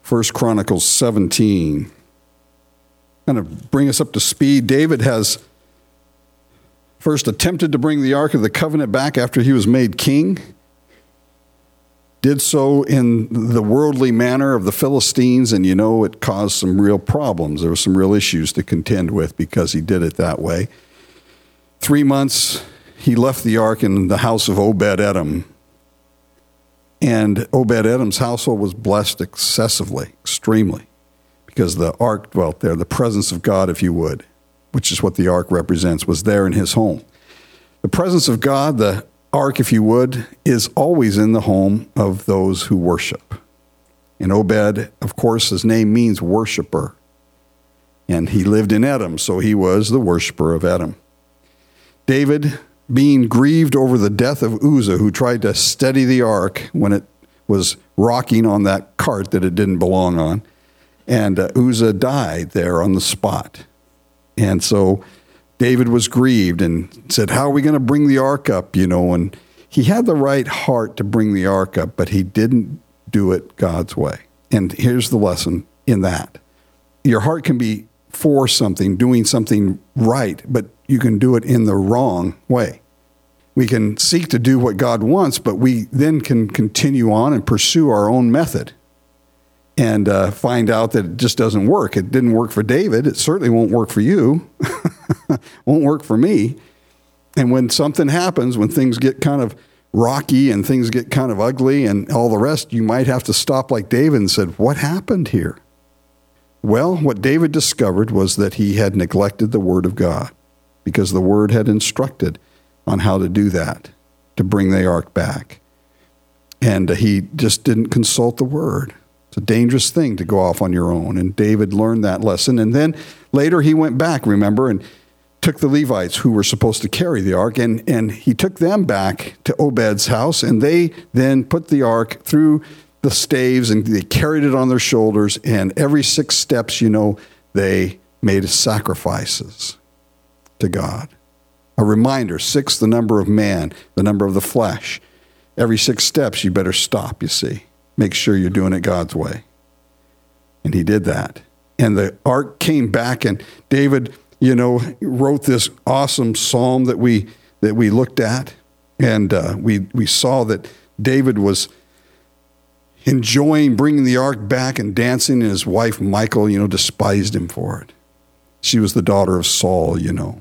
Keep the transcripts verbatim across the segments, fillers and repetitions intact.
First Chronicles seventeen. Kind of bring us up to speed. David has first attempted to bring the Ark of the Covenant back after he was made king. Did so in the worldly manner of the Philistines, and you know it caused some real problems. There were some real issues to contend with because he did it that way. Three months, he left the Ark in the house of Obed-Edom. And Obed-Edom's household was blessed excessively, extremely, because the Ark dwelt there, the presence of God, if you would, which is what the Ark represents, was there in his home. The presence of God, the Ark, if you would, is always in the home of those who worship. And Obed, of course, his name means worshiper. And he lived in Edom, so he was the worshiper of Edom. David, being grieved over the death of Uzzah, who tried to steady the Ark when it was rocking on that cart that it didn't belong on, and uh, Uzzah died there on the spot. And so David was grieved and said, how are we going to bring the Ark up, you know? And he had the right heart to bring the Ark up, but he didn't do it God's way. And here's the lesson in that. Your heart can be for something, doing something right, but you can do it in the wrong way. We can seek to do what God wants, but we then can continue on and pursue our own method and uh, find out that it just doesn't work. It didn't work for David. It certainly won't work for you. Won't work for me. And when something happens, when things get kind of rocky and things get kind of ugly and all the rest, you might have to stop like David and said, what happened here? Well, what David discovered was that he had neglected the word of God, because the word had instructed on how to do that, to bring the Ark back. And he just didn't consult the word. It's a dangerous thing to go off on your own. And David learned that lesson. And then later he went back, remember, and took the Levites who were supposed to carry the Ark, and, and he took them back to Obed's house, and they then put the Ark through the staves, and they carried it on their shoulders, and every six steps, you know, they made sacrifices to God. A reminder, six, the number of man, the number of the flesh. Every six steps, you better stop, you see. Make sure you're doing it God's way. And he did that. And the Ark came back, and David, you know, wrote this awesome psalm that we that we looked at. And uh, we, we saw that David was enjoying bringing the Ark back and dancing, and his wife, Michal, you know, despised him for it. She was the daughter of Saul, you know.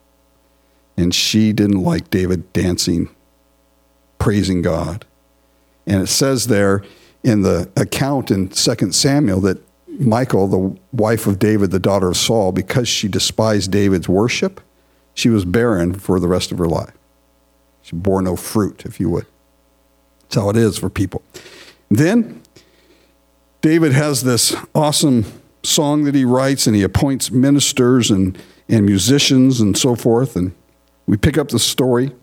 And she didn't like David dancing, praising God. And it says there in the account in Second Samuel that Michal, the wife of David, the daughter of Saul, because she despised David's worship, she was barren for the rest of her life. She bore no fruit, if you would. That's how it is for people. Then David has this awesome song that he writes, and he appoints ministers and, and musicians and so forth. And we pick up the story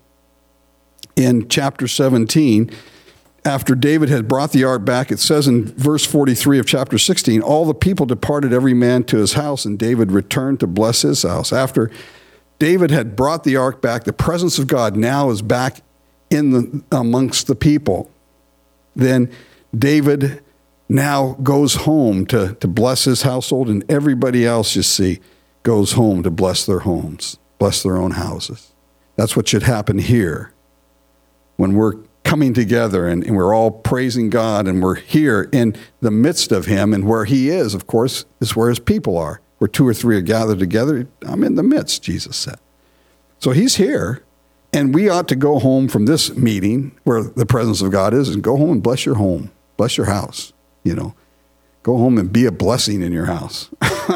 in chapter seventeen. After David had brought the ark back, it says in verse forty-three of chapter sixteen, all the people departed every man to his house, and David returned to bless his house. After David had brought the ark back, the presence of God now is back in the amongst the people. Then David now goes home to, to bless his household, and everybody else, you see, goes home to bless their homes, bless their own houses. That's what should happen here when we're coming together and, and we're all praising God, and we're here in the midst of him, and where he is, of course, is where his people are. Where two or three are gathered together, I'm in the midst, Jesus said. So he's here, and we ought to go home from this meeting where the presence of God is, and go home and bless your home, bless your house, you know. Go home and be a blessing in your house,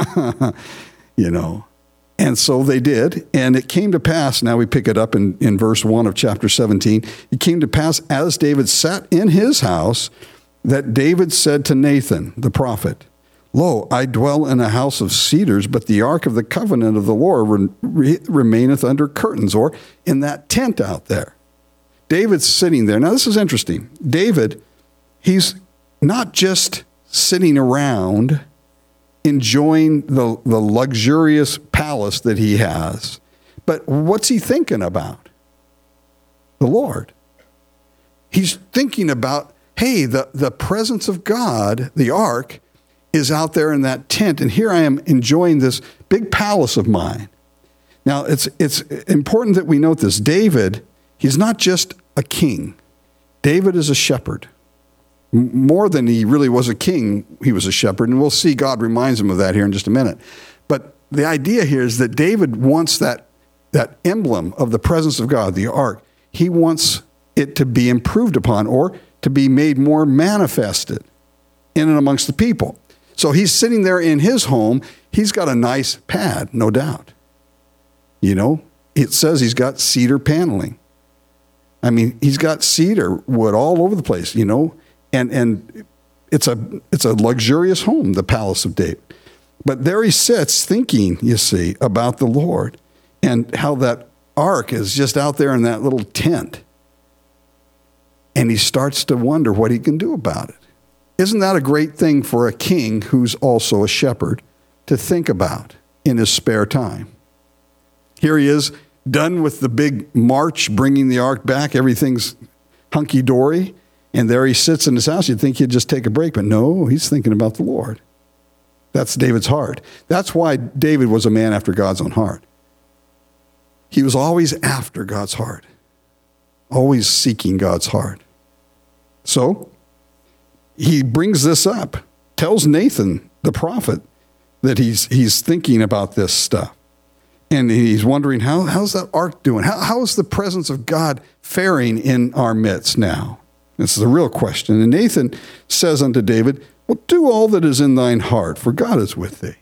you know. And so they did, and it came to pass, now we pick it up in, in verse one of chapter seventeen, it came to pass as David sat in his house that David said to Nathan, the prophet, lo, I dwell in a house of cedars, but the ark of the covenant of the Lord re- re- remaineth under curtains, or in that tent out there. David's sitting there. Now this is interesting. David, he's not just sitting around enjoying the, the luxurious palace that he has. But what's he thinking about? The Lord. He's thinking about, hey, the, the presence of God, the ark, is out there in that tent, and here I am enjoying this big palace of mine. Now, it's it's important that we note this. David, he's not just a king. David is a shepherd. M- more than he really was a king, he was a shepherd, and we'll see God reminds him of that here in just a minute. But the idea here is that David wants that, that emblem of the presence of God, the ark. He wants it to be improved upon or to be made more manifested in and amongst the people. So he's sitting there in his home. He's got a nice pad, no doubt. You know, it says he's got cedar paneling. I mean, he's got cedar wood all over the place, you know, and and it's a it's a luxurious home, the palace of David. But there he sits thinking, you see, about the Lord and how that ark is just out there in that little tent. And he starts to wonder what he can do about it. Isn't that a great thing for a king who's also a shepherd to think about in his spare time? Here he is, done with the big march, bringing the ark back. Everything's hunky-dory. And there he sits in his house. You'd think he'd just take a break. But no, he's thinking about the Lord. That's David's heart. That's why David was a man after God's own heart. He was always after God's heart, always seeking God's heart. So he brings this up, tells Nathan, the prophet, that he's he's thinking about this stuff. And he's wondering, how, how's that ark doing? How, how is the presence of God faring in our midst now? This is the real question. And Nathan says unto David, well, do all that is in thine heart, for God is with thee.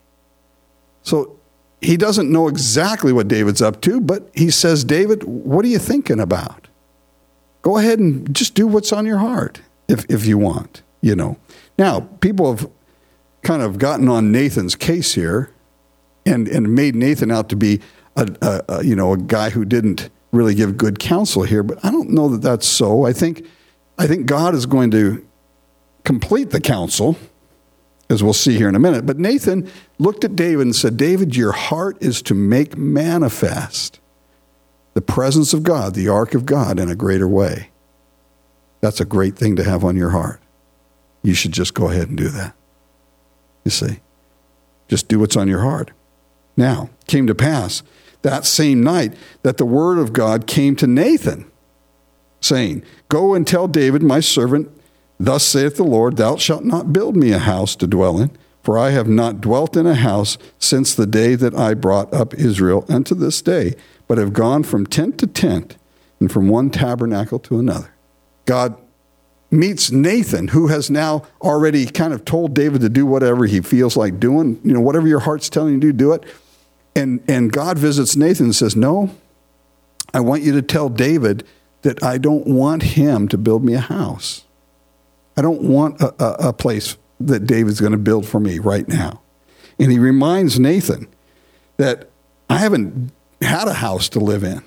So he doesn't know exactly what David's up to, but he says, David, what are you thinking about? Go ahead and just do what's on your heart, if if you want, you know. Now, people have kind of gotten on Nathan's case here and, and made Nathan out to be, a, a, a you know, a guy who didn't really give good counsel here, but I don't know that that's so. I think, I think God is going to complete the counsel, as we'll see here in a minute. But Nathan looked at David and said, David, your heart is to make manifest the presence of God, the ark of God, in a greater way. That's a great thing to have on your heart. You should just go ahead and do that. You see, just do what's on your heart. Now, it came to pass that same night that the word of God came to Nathan, saying, go and tell David, my servant, thus saith the Lord, thou shalt not build me a house to dwell in, for I have not dwelt in a house since the day that I brought up Israel unto this day, but have gone from tent to tent and from one tabernacle to another. God meets Nathan, who has now already kind of told David to do whatever he feels like doing. You know, whatever your heart's telling you to do, do it. And, and God visits Nathan and says, no, I want you to tell David that I don't want him to build me a house. I don't want a, a, a place that David's going to build for me right now. And he reminds Nathan that I haven't had a house to live in,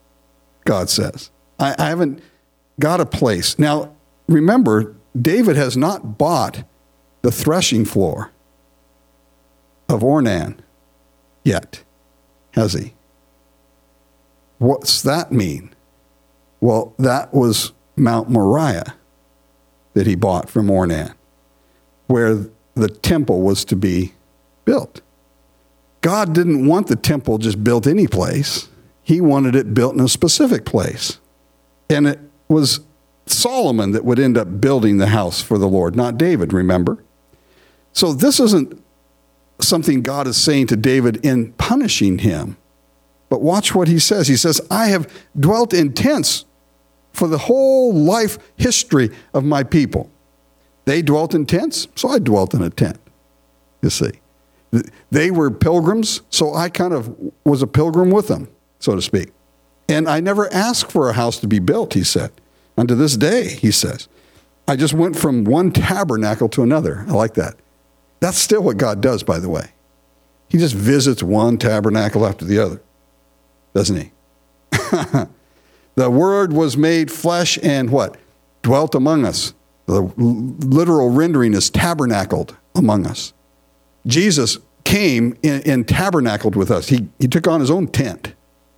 God says. I, I haven't got a place. Now, remember, David has not bought the threshing floor of Ornan yet, has he? What's that mean? Well, that was Mount Moriah that he bought from Ornan, where the temple was to be built. God didn't want the temple just built any place. He wanted it built in a specific place. And it was Solomon that would end up building the house for the Lord, not David, remember? So this isn't something God is saying to David in punishing him. But watch what he says. He says, I have dwelt in tents for the whole life history of my people. They dwelt in tents, so I dwelt in a tent, you see. They were pilgrims, so I kind of was a pilgrim with them, so to speak. And I never asked for a house to be built, he said. Unto this day, he says. I just went from one tabernacle to another. I like that. That's still what God does, by the way. He just visits one tabernacle after the other, doesn't he? The Word was made flesh and what? Dwelt among us. The literal rendering is tabernacled among us. Jesus came and, and tabernacled with us. He, he took on his own tent.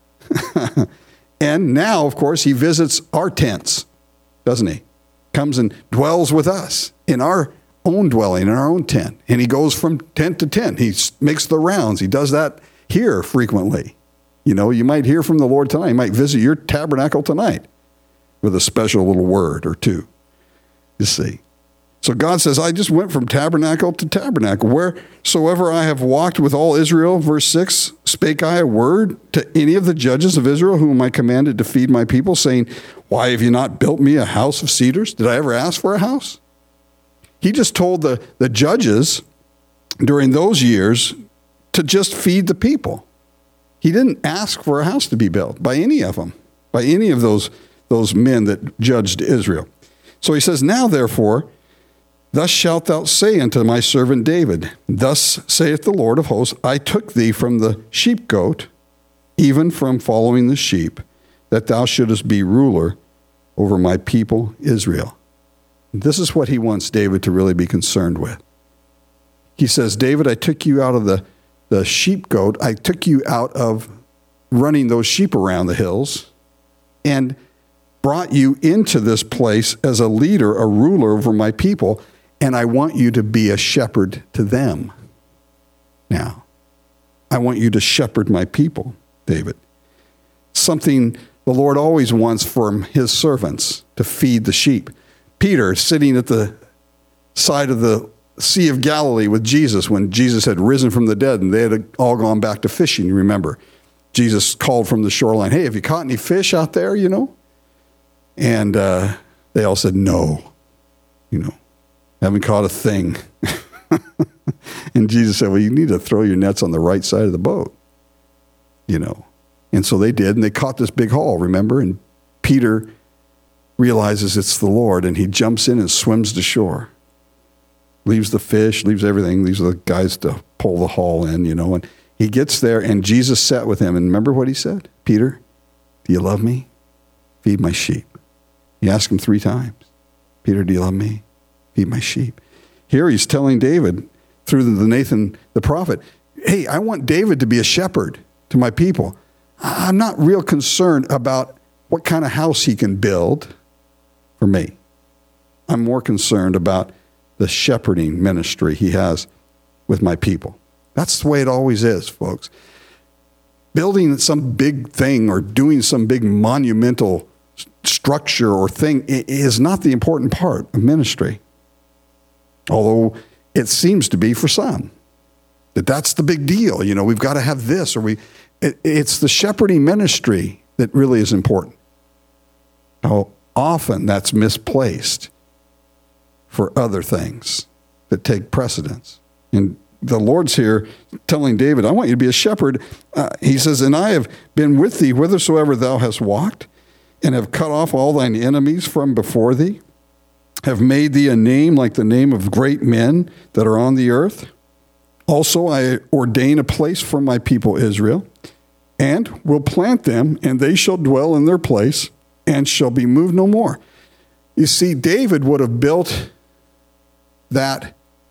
And now, of course, he visits our tents, doesn't he? Comes and dwells with us in our own dwelling, in our own tent. And he goes from tent to tent. He makes the rounds. He does that here frequently. You know, you might hear from the Lord tonight. He might visit your tabernacle tonight with a special little word or two. You see. So God says, I just went from tabernacle to tabernacle. Wheresoever I have walked with all Israel, verse six, spake I a word to any of the judges of Israel, whom I commanded to feed my people, saying, why have you not built me a house of cedars? Did I ever ask for a house? He just told the, the judges during those years to just feed the people. He didn't ask for a house to be built by any of them, by any of those, those men that judged Israel. So he says, now therefore, thus shalt thou say unto my servant David, thus saith the Lord of hosts, I took thee from the sheepgoat, even from following the sheep, that thou shouldest be ruler over my people Israel. This is what he wants David to really be concerned with. He says, David, I took you out of the, the sheepgoat. I took you out of running those sheep around the hills and brought you into this place as a leader, a ruler over my people, and I want you to be a shepherd to them. Now, I want you to shepherd my people, David. Something the Lord always wants from his servants, to feed the sheep. Peter, sitting at the side of the Sea of Galilee with Jesus when Jesus had risen from the dead and they had all gone back to fishing, you remember. Jesus called from the shoreline, hey, have you caught any fish out there, you know? And uh, they all said, no, you know, haven't caught a thing. And Jesus said, well, you need to throw your nets on the right side of the boat, you know. And so they did, and they caught this big haul, remember? And Peter realizes it's the Lord, and he jumps in and swims to shore. Leaves the fish, leaves everything. These are the guys to pull the haul in, you know. And he gets there, and Jesus sat with him. And remember what he said? Peter, do you love me? Feed my sheep. He asked him three times. Peter, do you love me? Feed my sheep. Here he's telling David through the Nathan the prophet, hey, I want David to be a shepherd to my people. I'm not real concerned about what kind of house he can build for me. I'm more concerned about the shepherding ministry he has with my people. That's the way it always is, folks. Building some big thing or doing some big monumental structure or thing is not the important part of ministry. Although it seems to be for some. That that's the big deal. You know, we've got to have this or we... It, it's the shepherding ministry that really is important. How often that's misplaced for other things that take precedence. And the Lord's here telling David, I want you to be a shepherd. Uh, he says, and I have been with thee whithersoever thou hast walked, and have cut off all thine enemies from before thee, have made thee a name like the name of great men that are on the earth. Also I ordain a place for my people Israel, and will plant them, and they shall dwell in their place, and shall be moved no more. You see, David would have built that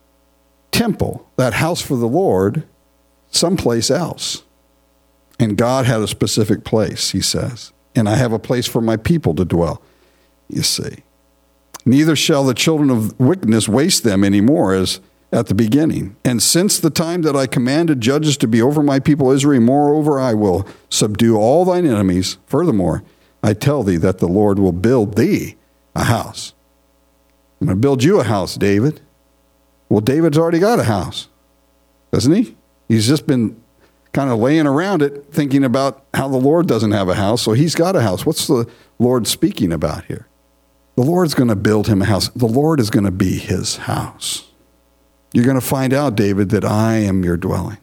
temple, that house for the Lord, someplace else. And God had a specific place, he says. And I have a place for my people to dwell, you see. Neither shall the children of wickedness waste them anymore as at the beginning. And since the time that I commanded judges to be over my people Israel, moreover, I will subdue all thine enemies. Furthermore, I tell thee that the Lord will build thee a house. I'm going to build you a house, David. Well, David's already got a house, doesn't he? He's just been kind of laying around it, thinking about how the Lord doesn't have a house, so he's got a house. What's the Lord speaking about here? The Lord's going to build him a house. The Lord is going to be his house. You're going to find out, David, that I am your dwelling.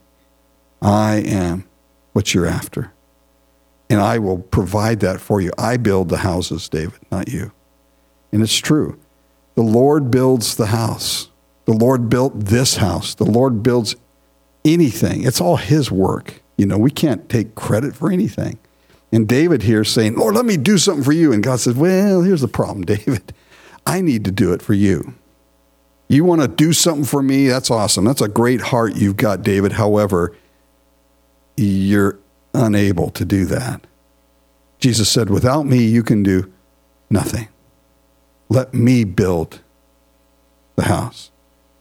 I am what you're after. And I will provide that for you. I build the houses, David, not you. And it's true. The Lord builds the house. The Lord built this house. The Lord builds anything. It's all his work. You know, we can't take credit for anything. And David here is saying, Lord, let me do something for you. And God says, well, here's the problem, David. I need to do it for you. You want to do something for me? That's awesome. That's a great heart you've got, David. However, you're unable to do that. Jesus said, without me, you can do nothing. Let me build the house.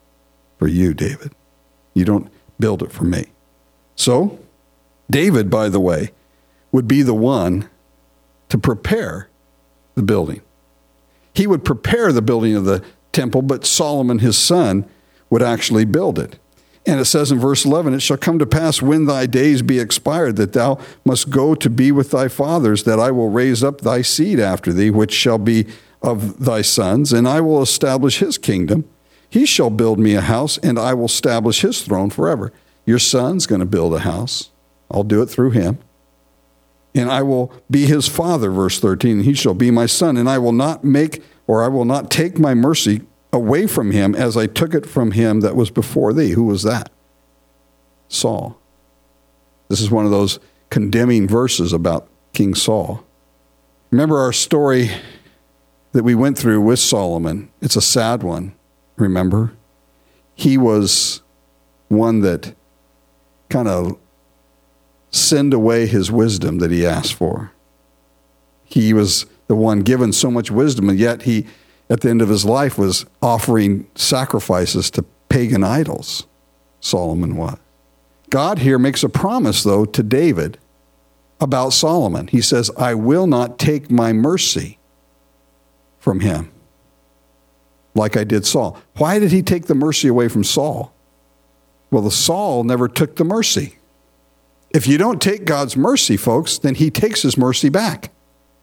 for you, David. You don't build it for me. So, David, by the way, would be the one to prepare the building. He would prepare the building of the temple, but Solomon, his son, would actually build it. And it says in verse eleven, it shall come to pass when thy days be expired, that thou must go to be with thy fathers, that I will raise up thy seed after thee, which shall be of thy sons, and I will establish his kingdom. He shall build me a house, and I will establish his throne forever. Your son's going to build a house. I'll do it through him. And I will be his father, verse thirteen, and he shall be my son, and I will not make, or I will not take my mercy away from him as I took it from him that was before thee. Who was that? Saul. This is one of those condemning verses about King Saul. Remember our story that we went through with Solomon. It's a sad one, remember? He was one that kind of sinned away his wisdom that he asked for. He was the one given so much wisdom, and yet he, at the end of his life, was offering sacrifices to pagan idols. Solomon was. God here makes a promise, though, to David about Solomon. He says, I will not take my mercy from him like I did Saul. Why did he take the mercy away from Saul? Well, the Saul never took the mercy. If you don't take God's mercy, folks, then he takes his mercy back.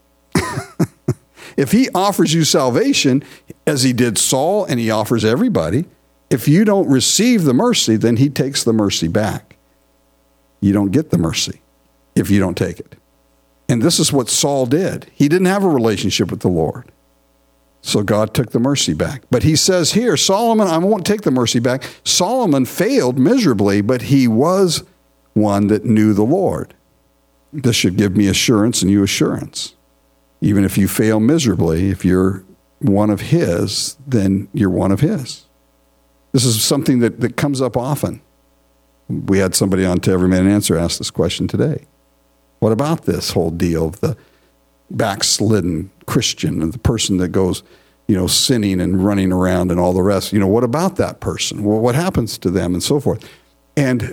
If he offers you salvation, as he did Saul, and he offers everybody, if you don't receive the mercy, then he takes the mercy back. You don't get the mercy if you don't take it. And this is what Saul did. He didn't have a relationship with the Lord. So God took the mercy back. But he says here, Solomon, I won't take the mercy back. Solomon failed miserably, but he was one that knew the Lord. This should give me assurance and you assurance. Even if you fail miserably, if you're one of his, then you're one of his. This is something that, that comes up often. We had somebody on To Every Man an Answer ask this question today. What about this whole deal of the backslidden Christian and the person that goes, you know, sinning and running around and all the rest? You know, what about that person? Well, what happens to them and so forth? And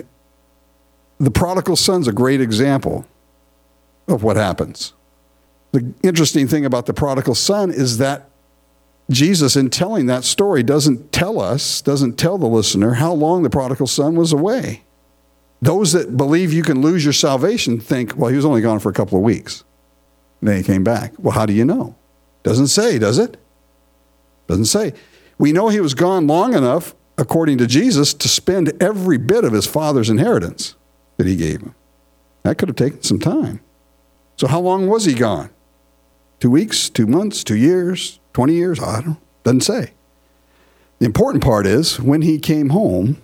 the prodigal son's a great example of what happens. The interesting thing about the prodigal son is that Jesus, in telling that story, doesn't tell us, doesn't tell the listener how long the prodigal son was away. Those that believe you can lose your salvation think, well, he was only gone for a couple of weeks. Then he came back. Well, how do you know? Doesn't say, does it? Doesn't say. We know he was gone long enough, according to Jesus, to spend every bit of his father's inheritance that he gave him. That could have taken some time. So how long was he gone? Two weeks, two months, two years, twenty years? I don't know. Doesn't say. The important part is when he came home,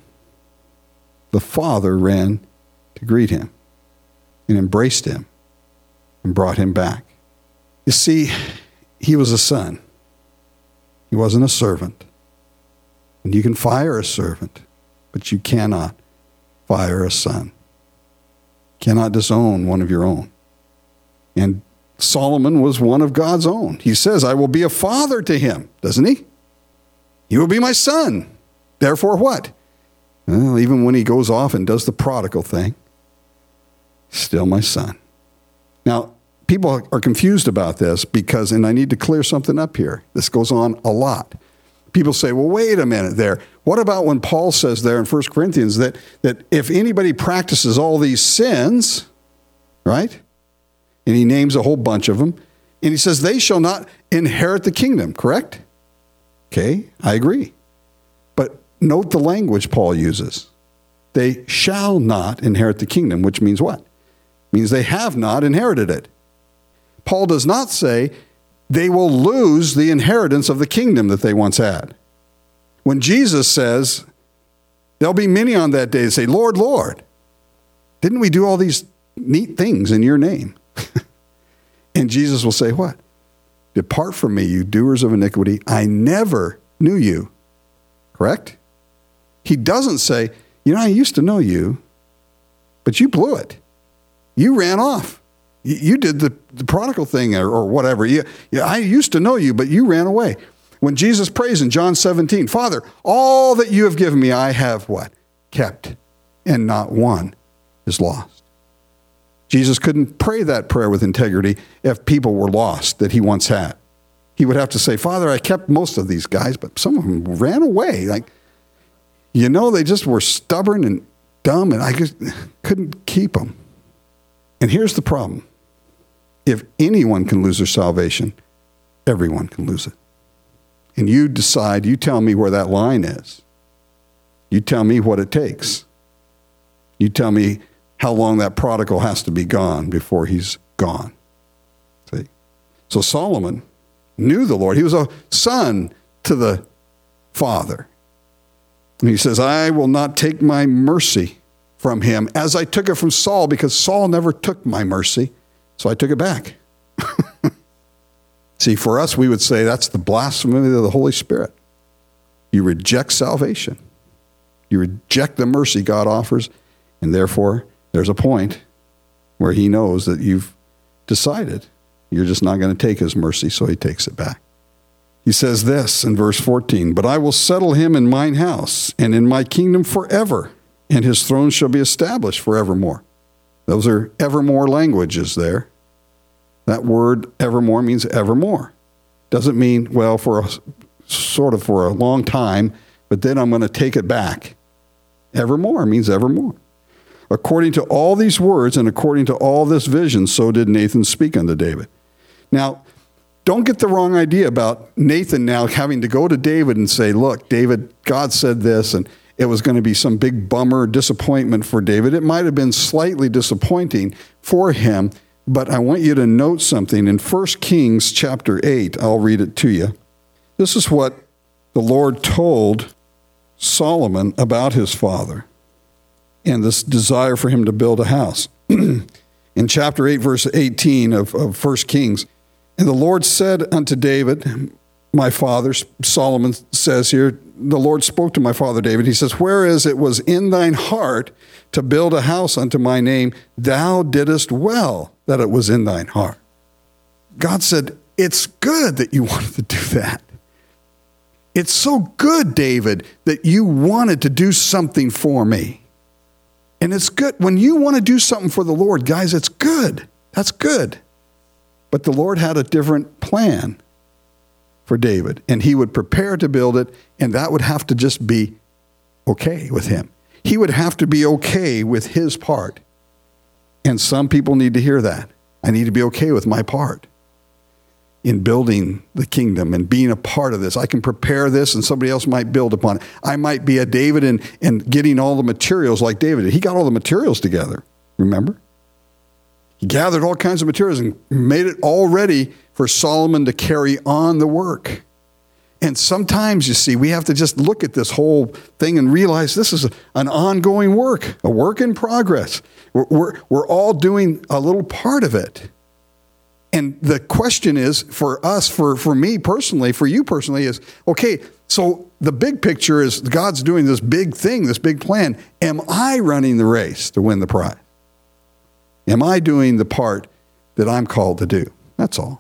the father ran to greet him and embraced him and brought him back. You see, he was a son. He wasn't a servant. And you can fire a servant, but you cannot fire a son. You cannot disown one of your own. And Solomon was one of God's own. He says, I will be a father to him, doesn't he? He will be my son. Therefore what? Well, even when he goes off and does the prodigal thing, still my son. Now, people are confused about this because, and I need to clear something up here. This goes on a lot. People say, well, wait a minute there. What about when Paul says there in First Corinthians that, that if anybody practices all these sins, right? And he names a whole bunch of them. And he says, they shall not inherit the kingdom, correct? Okay, I agree. But note the language Paul uses. They shall not inherit the kingdom, which means what? Means they have not inherited it. Paul does not say they will lose the inheritance of the kingdom that they once had. When Jesus says, there'll be many on that day that say, Lord, Lord, didn't we do all these neat things in your name? And Jesus will say what? Depart from me, you doers of iniquity. I never knew you. Correct? He doesn't say, you know, I used to know you, but you blew it. You ran off. You, you did the, the prodigal thing or, or whatever. You, yeah, I used to know you, but you ran away. When Jesus prays in John seventeen, Father, all that you have given me, I have what? Kept, and not one is lost. Jesus couldn't pray that prayer with integrity if people were lost that he once had. He would have to say, Father, I kept most of these guys, but some of them ran away. Like, you know, they just were stubborn and dumb, and I just couldn't keep them. And here's the problem. If anyone can lose their salvation, everyone can lose it. And you decide, you tell me where that line is. You tell me what it takes. You tell me how long that prodigal has to be gone before he's gone. See? So Solomon knew the Lord. He was a son to the Father. And he says, I will not take my mercy from him as I took it from Saul, because Saul never took my mercy, so I took it back. See, for us, we would say that's the blasphemy of the Holy Spirit. You reject salvation. You reject the mercy God offers, and therefore there's a point where he knows that you've decided you're just not going to take his mercy, so he takes it back. He says this in verse fourteen, but I will settle him in mine house and in my kingdom forever, and his throne shall be established forevermore. Those are evermore languages there. That word evermore means evermore. Doesn't mean, well, for a, sort of for a long time, but then I'm going to take it back. Evermore means evermore. According to all these words and according to all this vision, so did Nathan speak unto David. Now, don't get the wrong idea about Nathan now having to go to David and say, look, David, God said this, and it was going to be some big bummer, disappointment for David. It might have been slightly disappointing for him, but I want you to note something. In First Kings chapter eight, I'll read it to you. This is what the Lord told Solomon about his father and this desire for him to build a house. In chapter eight, verse eighteen of, of First Kings, and the Lord said unto David, my father, Solomon says here, the Lord spoke to my father David. He says, whereas it was in thine heart to build a house unto my name, thou didst well that it was in thine heart. God said, it's good that you wanted to do that. It's so good, David, that you wanted to do something for me. And it's good. When you want to do something for the Lord, guys, it's good. That's good. But the Lord had a different plan for David, and he would prepare to build it, and that would have to just be okay with him. He would have to be okay with his part. And some people need to hear that. I need to be okay with my part in building the kingdom and being a part of this. I can prepare this, and somebody else might build upon it. I might be a David and, and getting all the materials like David did. He got all the materials together, remember? He gathered all kinds of materials and made it all ready for Solomon to carry on the work. And sometimes, you see, we have to just look at this whole thing and realize this is a, an ongoing work, a work in progress. We're, we're, we're all doing a little part of it. And the question is, for us, for, for me personally, for you personally, is, okay, so the big picture is God's doing this big thing, this big plan. Am I running the race to win the prize? Am I doing the part that I'm called to do? That's all.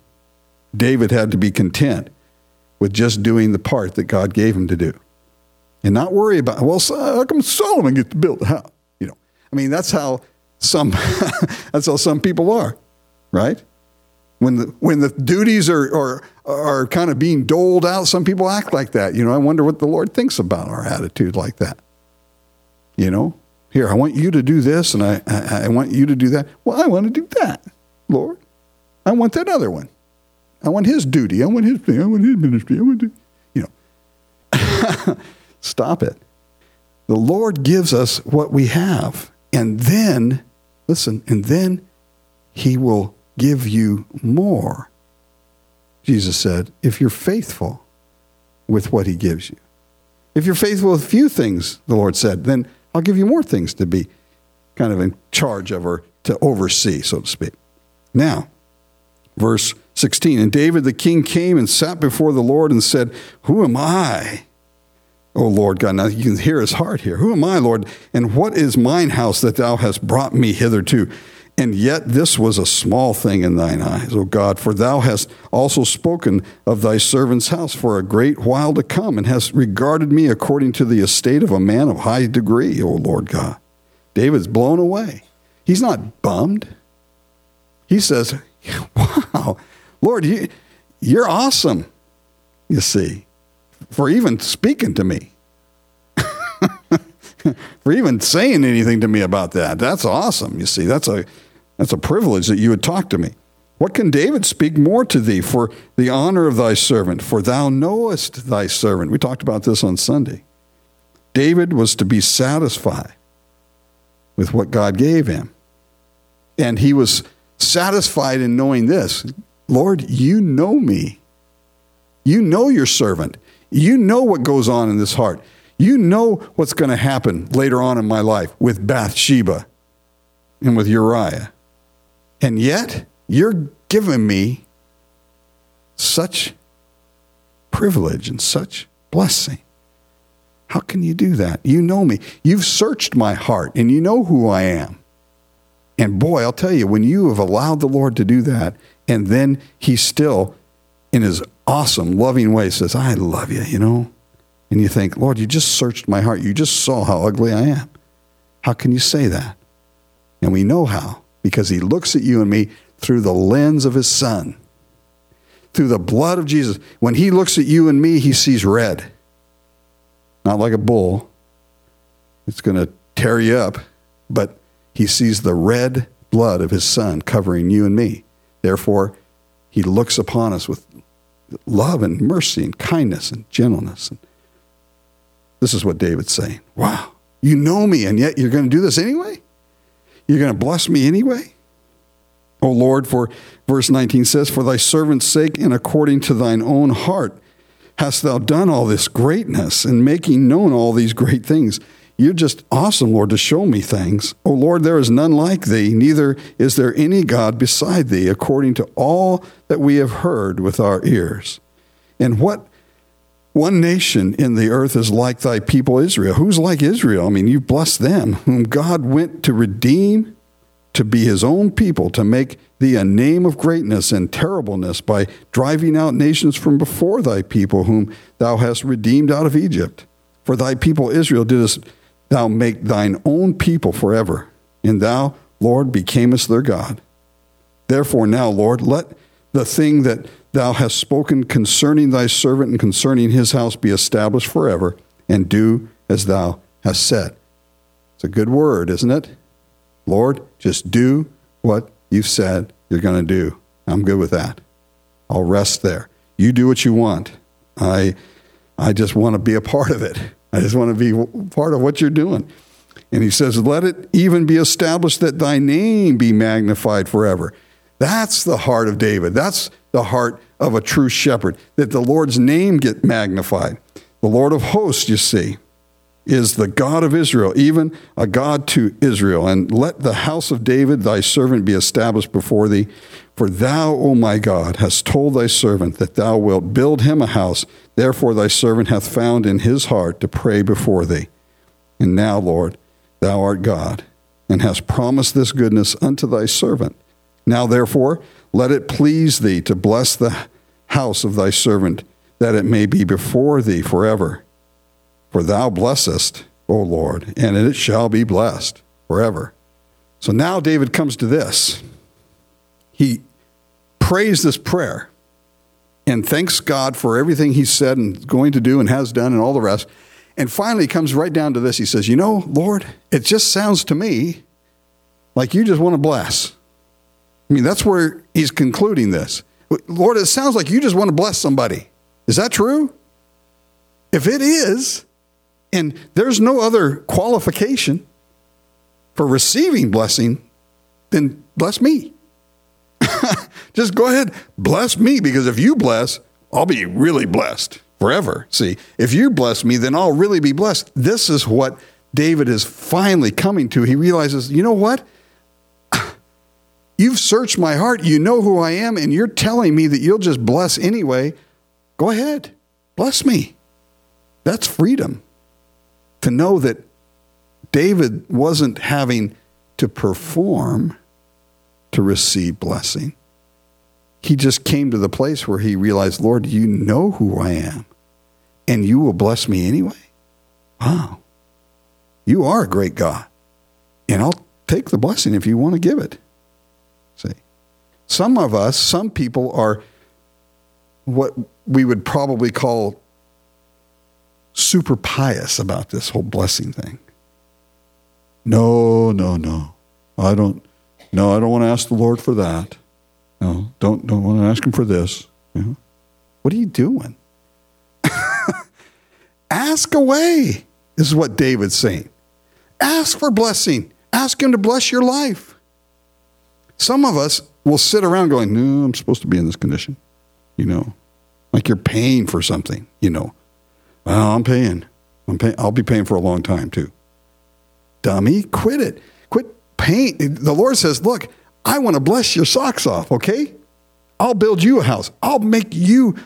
David had to be content with just doing the part that God gave him to do. And not worry about, well, how come Solomon gets to build the house? You know, I mean, that's how some, that's how some people are, right? When the, when the duties are, are, are kind of being doled out, some people act like that. You know, I wonder what the Lord thinks about our attitude like that. You know, here, I want you to do this, and I, I, I want you to do that. Well, I want to do that, Lord. I want that other one. I want his duty. I want his thing. I want his ministry. I want to, you know. Stop it. The Lord gives us what we have. And then, listen, and then he will give you more. Jesus said, if you're faithful with what he gives you. If you're faithful with few things, the Lord said, then I'll give you more things to be kind of in charge of or to oversee, so to speak. Now, verse sixteen, and David the king came and sat before the Lord and said, who am I, O Lord God? Now you can hear his heart here. Who am I, Lord? And what is mine house that thou hast brought me hitherto? And yet this was a small thing in thine eyes, O God, for thou hast also spoken of thy servant's house for a great while to come, and hast regarded me according to the estate of a man of high degree, O Lord God. David's blown away. He's not bummed. He says, wow, Lord, you, you're awesome, you see, for even speaking to me. For even saying anything to me about that. That's awesome. You see, that's a that's a privilege that you would talk to me. What can David speak more to thee for the honor of thy servant? For thou knowest thy servant. We talked about this on Sunday. David was to be satisfied with what God gave him. And he was satisfied in knowing this. Lord, you know me. You know your servant. You know what goes on in this heart. You know what's going to happen later on in my life with Bathsheba and with Uriah. And yet, you're giving me such privilege and such blessing. How can you do that? You know me. You've searched my heart, and you know who I am. And boy, I'll tell you, when you have allowed the Lord to do that, and then he still, in his awesome, loving way, says, I love you, you know. And you think, Lord, you just searched my heart. You just saw how ugly I am. How can you say that? And we know how, because he looks at you and me through the lens of his son, through the blood of Jesus. When he looks at you and me, he sees red. Not like a bull. It's going to tear you up. But he sees the red blood of his son covering you and me. Therefore, he looks upon us with love and mercy and kindness and gentleness. And this is what David's saying. Wow, you know me, and yet you're going to do this anyway? You're going to bless me anyway? O Lord, for verse nineteen says, for thy servant's sake and according to thine own heart hast thou done all this greatness and making known all these great things. You're just awesome, Lord, to show me things. O Lord, there is none like thee, neither is there any God beside thee, according to all that we have heard with our ears. And what one nation in the earth is like thy people Israel? Who's like Israel? I mean, you've blessed them, whom God went to redeem, to be his own people, to make thee a name of greatness and terribleness by driving out nations from before thy people, whom thou hast redeemed out of Egypt. For thy people Israel didst thou make thine own people forever, and thou, Lord, becamest their God. Therefore now, Lord, let the thing that thou hast spoken concerning thy servant and concerning his house be established forever, and do as thou hast said. It's a good word, isn't it? Lord, just do what you've said you're going to do. I'm good with that. I'll rest there. You do what you want. I, I just want to be a part of it. I just want to be part of what you're doing. And he says, let it even be established that thy name be magnified forever. That's the heart of David. That's the heart of a true shepherd, that the Lord's name get magnified. The Lord of hosts, you see, is the God of Israel, even a God to Israel. And let the house of David, thy servant, be established before thee. For thou, O my God, hast told thy servant that thou wilt build him a house. Therefore thy servant hath found in his heart to pray before thee. And now, Lord, thou art God, and hast promised this goodness unto thy servant. Now, therefore, let it please thee to bless the house of thy servant, that it may be before thee forever. For thou blessest, O Lord, and it shall be blessed forever. So now David comes to this. He prays this prayer and thanks God for everything he said and is going to do and has done and all the rest. And finally comes right down to this. He says, you know, Lord, it just sounds to me like you just want to bless. I mean, that's where he's concluding this. Lord, it sounds like you just want to bless somebody. Is that true? If it is, and there's no other qualification for receiving blessing, then bless me. Just go ahead, bless me, because if you bless, I'll be really blessed forever. See, if you bless me, then I'll really be blessed. This is what David is finally coming to. He realizes, you know what? You've searched my heart. You know who I am, and you're telling me that you'll just bless anyway. Go ahead. Bless me. That's freedom. To know that David wasn't having to perform to receive blessing. He just came to the place where he realized, Lord, you know who I am, and you will bless me anyway. Wow. You are a great God, and I'll take the blessing if you want to give it. See, some of us, some people are what we would probably call super pious about this whole blessing thing. No, no, no. I don't, no, I don't want to ask the Lord for that. No, don't, don't want to ask him for this. You know? What are you doing? Ask away, is what David's saying. Ask for blessing. Ask him to bless your life. Some of us will sit around going, no, I'm supposed to be in this condition. You know, like you're paying for something, you know. Well, I'm paying. I'm paying. I'll be paying for a long time too. Dummy, quit it. Quit paying. The Lord says, look, I want to bless your socks off, okay? I'll build you a house. I'll make you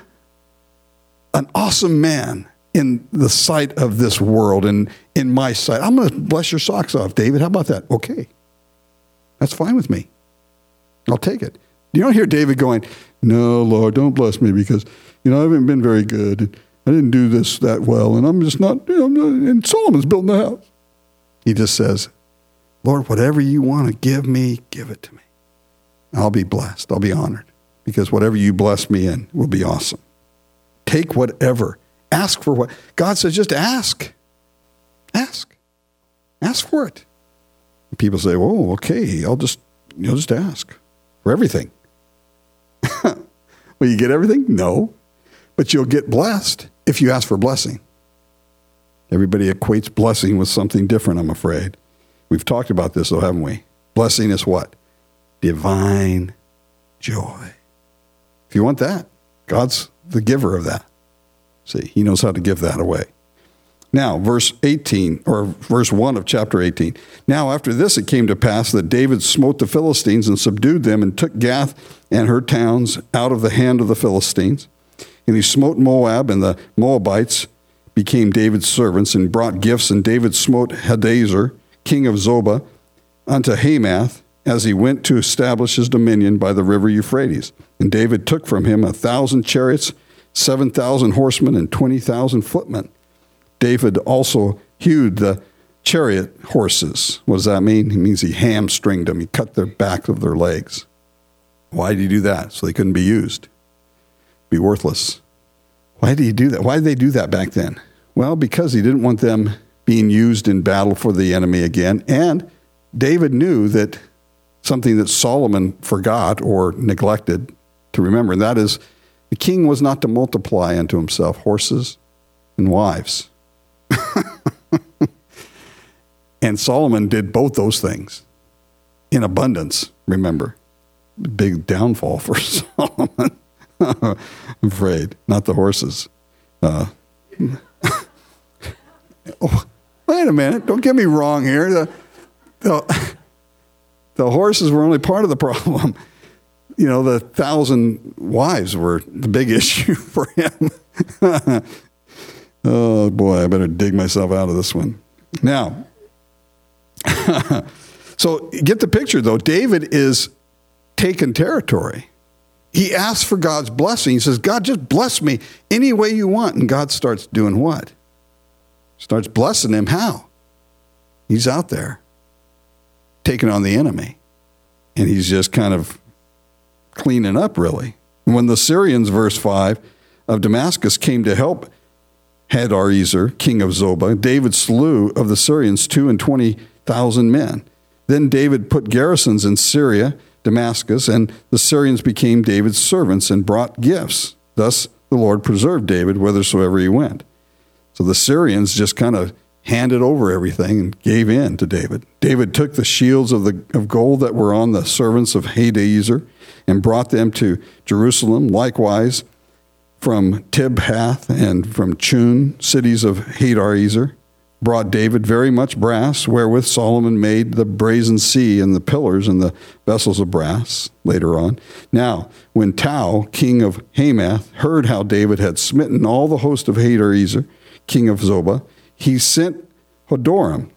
an awesome man in the sight of this world and in my sight. I'm going to bless your socks off, David. How about that? Okay. That's fine with me. I'll take it. You don't hear David going, no, Lord, don't bless me because, you know, I haven't been very good. And I didn't do this that well. And I'm just not, you know, and Solomon's building the house. He just says, Lord, whatever you want to give me, give it to me. I'll be blessed. I'll be honored because whatever you bless me in will be awesome. Take whatever. Ask for what. God says, just ask. Ask. Ask for it. And people say, oh, okay, I'll just, you'll just ask for everything. Will you get everything? No. But you'll get blessed if you ask for blessing. Everybody equates blessing with something different, I'm afraid. We've talked about this, though, haven't we? Blessing is what? Divine joy. If you want that, God's the giver of that. See, he knows how to give that away. Now, verse eighteen, or verse one of chapter eighteen. Now, after this, it came to pass that David smote the Philistines and subdued them and took Gath and her towns out of the hand of the Philistines. And he smote Moab, and the Moabites became David's servants and brought gifts. And David smote Hadazer, king of Zobah, unto Hamath, as he went to establish his dominion by the river Euphrates. And David took from him a thousand chariots, seven thousand horsemen, and twenty thousand footmen. David also hewed the chariot horses. What does that mean? It means he hamstringed them. He cut their back of their legs. Why did he do that? So they couldn't be used. Be worthless. Why did he do that? Why did they do that back then? Well, because he didn't want them being used in battle for the enemy again. And David knew that something that Solomon forgot or neglected to remember, and that is the king was not to multiply unto himself horses and wives. And Solomon did both those things in abundance, remember. Big downfall for Solomon. I'm afraid. Not the horses. Uh, oh, wait a minute. Don't get me wrong here. The, the, the horses were only part of the problem. You know, the thousand wives were the big issue for him. Oh, boy, I better dig myself out of this one. Now, so get the picture, though. David is taking territory. He asks for God's blessing. He says, God, just bless me any way you want. And God starts doing what? Starts blessing him. How? He's out there taking on the enemy. And he's just kind of cleaning up, really. When the Syrians, verse five, of Damascus came to help Hadarezer, king of Zobah, David slew of the Syrians two and twenty thousand men. Then David put garrisons in Syria, Damascus, and the Syrians became David's servants and brought gifts. Thus the Lord preserved David whithersoever he went. So the Syrians just kind of handed over everything and gave in to David. David took the shields of the of gold that were on the servants of Hadaezer and brought them to Jerusalem. Likewise, from Tibhath and from Chun, cities of Hadaezer, brought David very much brass, wherewith Solomon made the brazen sea and the pillars and the vessels of brass later on. Now, when Tau, king of Hamath, heard how David had smitten all the host of Hadaezer, king of Zobah, he sent Hadoram,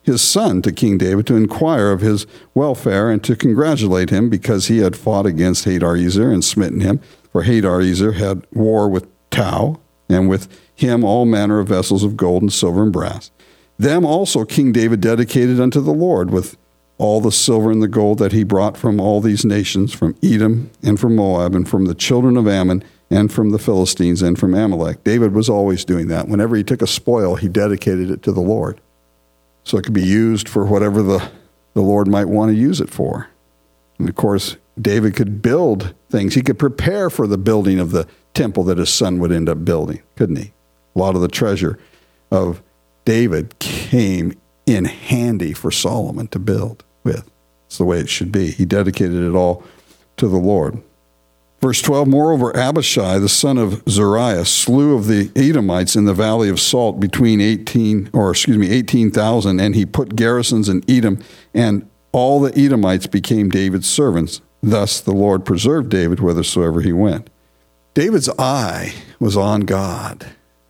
his son to King David to inquire of his welfare and to congratulate him because he had fought against Hadarezer and smitten him. For Hadarezer had war with Tau, and with him all manner of vessels of gold and silver and brass. Them also King David dedicated unto the Lord with all the silver and the gold that he brought from all these nations, from Edom and from Moab and from the children of Ammon and from the Philistines and from Amalek. David was always doing that. Whenever he took a spoil, he dedicated it to the Lord, so it could be used for whatever the, the Lord might want to use it for. And of course, David could build things. He could prepare for the building of the temple that his son would end up building, couldn't he? A lot of the treasure of David came in handy for Solomon to build with. It's the way it should be. He dedicated it all to the Lord. Verse twelve, moreover, Abishai, the son of Zeruiah, slew of the Edomites in the valley of Salt between eighteen, or excuse me, eighteen thousand, and he put garrisons in Edom, and all the Edomites became David's servants. Thus the Lord preserved David whithersoever he went. David's eye was on God.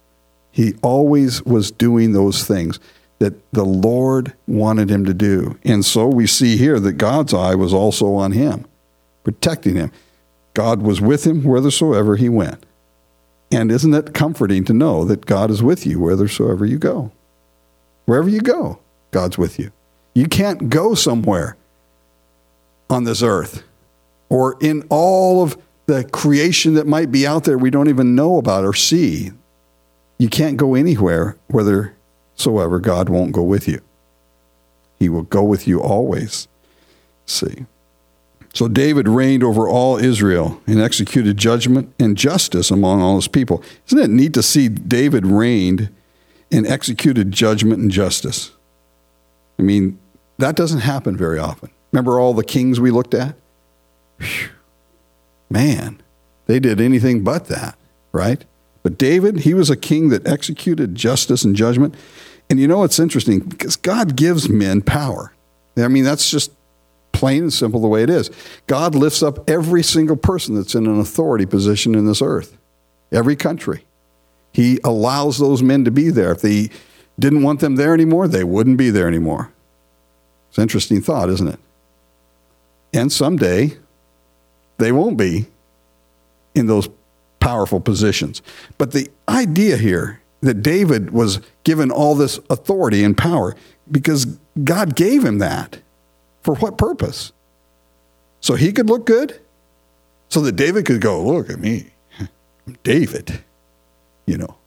He always was doing those things that the Lord wanted him to do. And so we see here that God's eye was also on him, protecting him. God was with him whithersoever he went. And isn't it comforting to know that God is with you whithersoever you go? Wherever you go, God's with you. You can't go somewhere on this earth or in all of the creation that might be out there we don't even know about or see. You can't go anywhere whithersoever God won't go with you. He will go with you always. See. So David reigned over all Israel and executed judgment and justice among all his people. Isn't it neat to see David reigned and executed judgment and justice? I mean, that doesn't happen very often. Remember all the kings we looked at? Whew. Man, they did anything but that, right? But David, he was a king that executed justice and judgment. And you know, it's interesting because God gives men power. I mean, that's just plain and simple the way it is. God lifts up every single person that's in an authority position in this earth, every country. He allows those men to be there. If they didn't want them there anymore, they wouldn't be there anymore. It's an interesting thought, isn't it? And someday, they won't be in those powerful positions. But the idea here that David was given all this authority and power because God gave him that. For what purpose? So he could look good? So that David could go, look at me, I'm David, you know.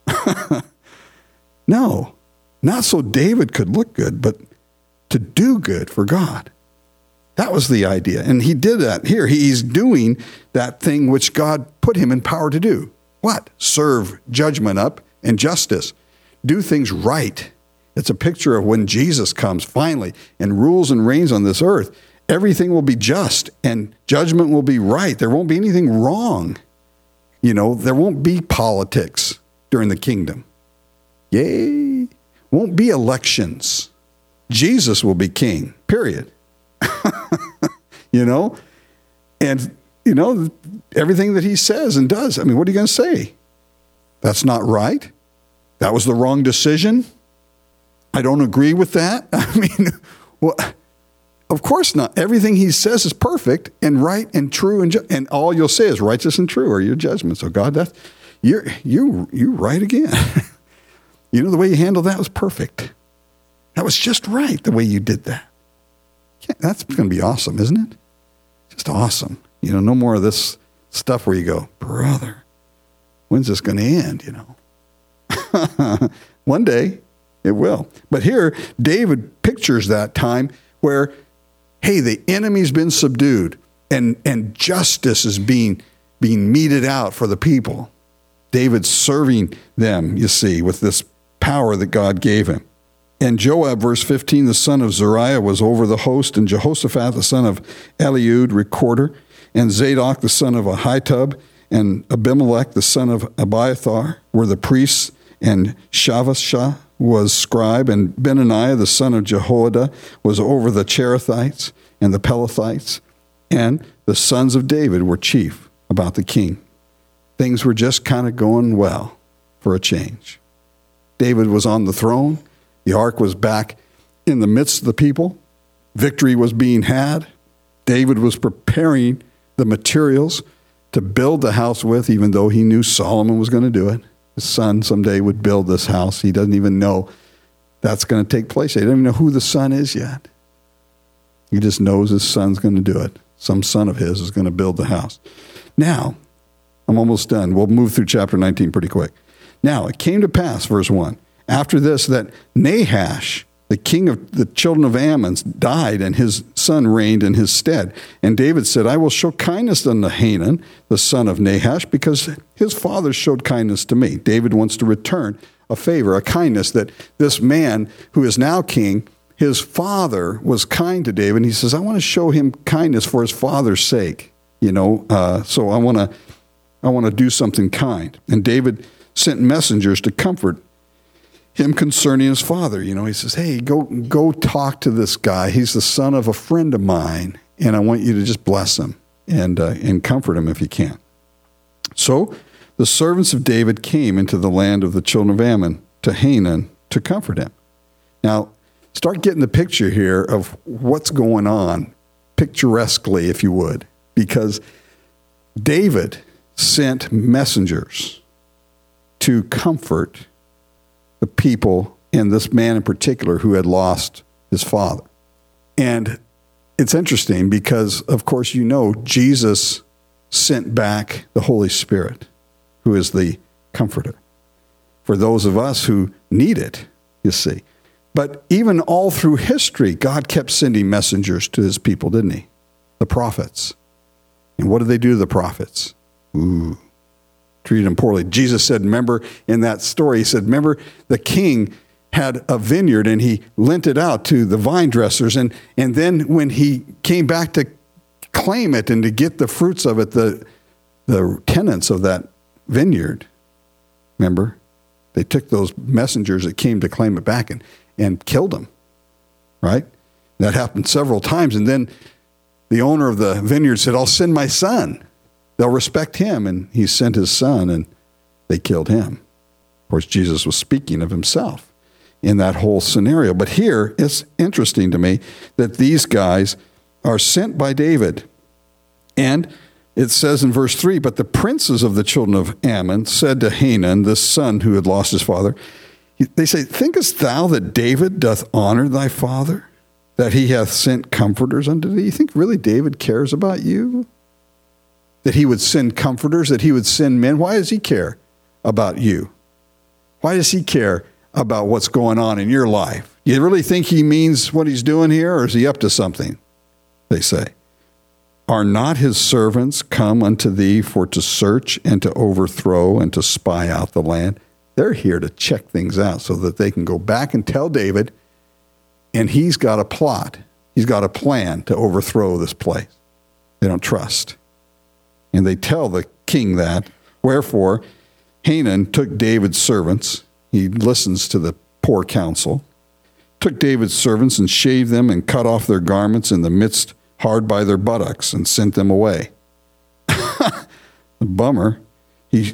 No, not so David could look good, but to do good for God. That was the idea. And he did that here. He's doing that thing which God put him in power to do. What? Serve judgment up and justice. Do things right. It's a picture of when Jesus comes finally and rules and reigns on this earth. Everything will be just and judgment will be right. There won't be anything wrong. You know, there won't be politics during the kingdom. Yay. Won't be elections. Jesus will be king, period. You know? And, you know, everything that he says and does, I mean, what are you going to say? That's not right? That was the wrong decision? I don't agree with that. I mean, well, of course not. Everything he says is perfect and right and true, and ju- and all you'll say is righteous and true are your judgments. So God, that's you're you you right again. You know, the way you handled that was perfect. That was just right the way you did that. Yeah, that's going to be awesome, isn't it? Just awesome. You know, no more of this stuff where you go, brother, when's this going to end? You know, one day. It will. But here, David pictures that time where, hey, the enemy's been subdued and, and justice is being, being meted out for the people. David's serving them, you see, with this power that God gave him. And Joab, verse fifteen, the son of Zeruiah was over the host, and Jehoshaphat, the son of Eliud, recorder, and Zadok, the son of Ahitub, and Abimelech, the son of Abiathar, were the priests, and Shavashah was scribe, and Benaniah, the son of Jehoiada, was over the Cherethites and the Pelethites, and the sons of David were chief about the king. Things were just kind of going well for a change. David was on the throne. The ark was back in the midst of the people. Victory was being had. David was preparing the materials to build the house with, even though he knew Solomon was going to do it. His son someday would build this house. He doesn't even know that's going to take place. He doesn't even know who the son is yet. He just knows his son's going to do it. Some son of his is going to build the house. Now, I'm almost done. We'll move through chapter nineteen pretty quick. Now, it came to pass, verse one, after this, that Nahash, the king of the children of Ammon, died, and his son reigned in his stead. And David said, I will show kindness unto Hanun, the son of Nahash, because his father showed kindness to me. David wants to return a favor, a kindness that this man who is now king, his father was kind to David. And he says, I want to show him kindness for his father's sake. You know, uh, so I want to, I want to do something kind. And David sent messengers to comfort him concerning his father. You know, he says, hey, go go talk to this guy. He's the son of a friend of mine, and I want you to just bless him and uh, and comfort him if you can. So the servants of David came into the land of the children of Ammon to Hanun to comfort him. Now, start getting the picture here of what's going on, picturesquely, if you would, because David sent messengers to comfort the people, and this man in particular who had lost his father. And it's interesting because, of course, you know, Jesus sent back the Holy Spirit, who is the comforter, for those of us who need it, you see. But even all through history, God kept sending messengers to his people, didn't he? The prophets. And what did they do to the prophets? Ooh. Treated them poorly. Jesus said, remember in that story, he said, remember the king had a vineyard and he lent it out to the vine dressers. And, and then when he came back to claim it and to get the fruits of it, the, the tenants of that vineyard, remember, they took those messengers that came to claim it back and, and killed them, right? That happened several times. And then the owner of the vineyard said, I'll send my son. They'll respect him. And he sent his son, and they killed him. Of course, Jesus was speaking of himself in that whole scenario. But here, it's interesting to me that these guys are sent by David. And it says in verse three, but the princes of the children of Ammon said to Hanun, this son who had lost his father, they say, thinkest thou that David doth honor thy father, that he hath sent comforters unto thee? You think really David cares about you? That he would send comforters, that he would send men? Why does he care about you? Why does he care about what's going on in your life? You really think he means what he's doing here, or is he up to something? They say. Are not his servants come unto thee for to search and to overthrow and to spy out the land? They're here to check things out so that they can go back and tell David, and he's got a plot. He's got a plan to overthrow this place. They don't trust. And they tell the king that. Wherefore, Hanun took David's servants. He listens to the poor counsel. Took David's servants and shaved them and cut off their garments in the midst hard by their buttocks and sent them away. The bummer. He,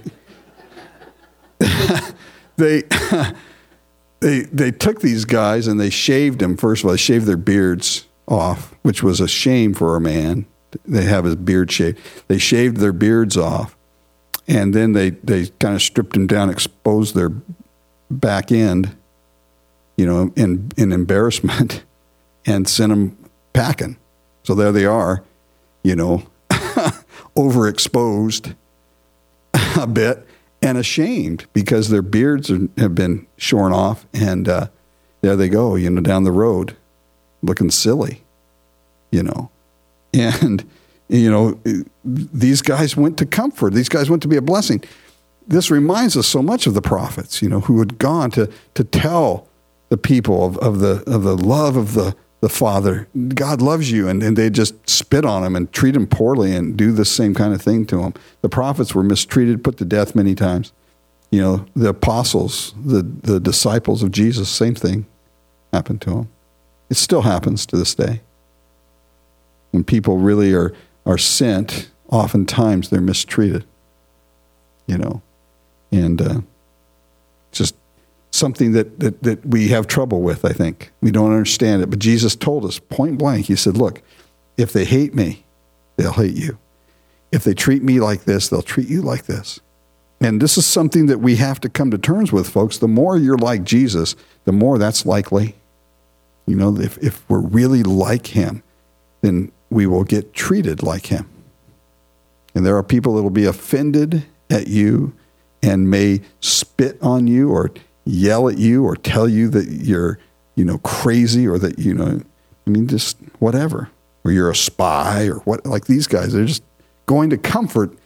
they, they, they took these guys and they shaved them. First of all, they shaved their beards off, which was a shame for a man. They have his beard shaved. They shaved their beards off, and then they, they kind of stripped them down, exposed their back end, you know, in, in embarrassment, and sent them packing. So there they are, you know, overexposed a bit and ashamed because their beards are, have been shorn off, and uh, there they go, you know, down the road, looking silly, you know. And, you know, these guys went to comfort. These guys went to be a blessing. This reminds us so much of the prophets, you know, who had gone to, to tell the people of, of the of the love of the, the Father. God loves you. And, and they just spit on him and treat him poorly and do the same kind of thing to him. The prophets were mistreated, put to death many times. You know, the apostles, the, the disciples of Jesus, same thing happened to them. It still happens to this day. When people really are, are sent, oftentimes they're mistreated, you know, and uh, just something that, that, that we have trouble with, I think. We don't understand it. But Jesus told us point blank, he said, look, if they hate me, they'll hate you. If they treat me like this, they'll treat you like this. And this is something that we have to come to terms with, folks. The more you're like Jesus, the more that's likely. You know, if, if we're really like him, then we will get treated like him. And there are people that will be offended at you and may spit on you or yell at you or tell you that you're, you know, crazy or that, you know, I mean, just whatever. Or you're a spy or what, like these guys, they're just going to comfort